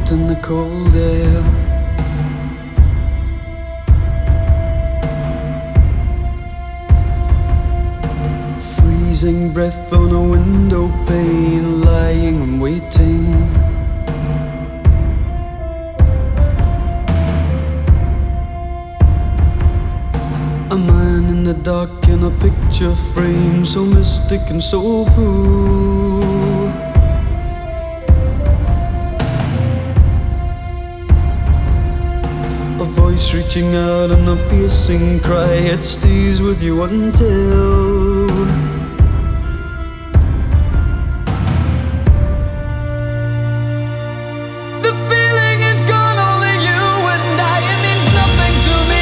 out in the cold air. Freezing breath on a window pane, lying and waiting. A man in the dark in a picture frame, so mystic and soulful. A voice reaching out in a piercing cry, it stays with you until the feeling is gone, only you and I, it means nothing to me.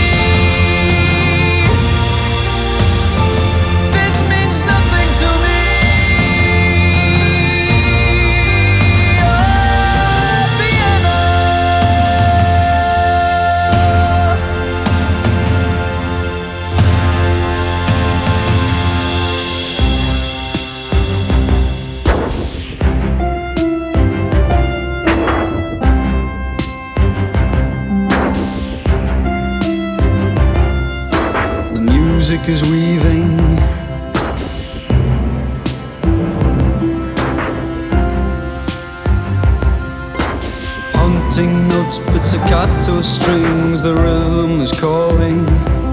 This means nothing to me. Oh, Vienna. The music is weaving, haunting notes, pizzicato strings, the rhythm is calling.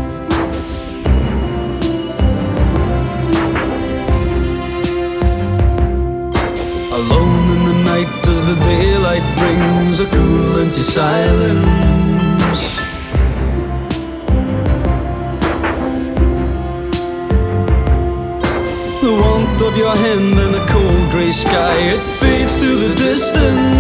Alone in the night as the daylight brings a cool empty silence. The warmth of your hand in a cold grey sky, it fades to the distance.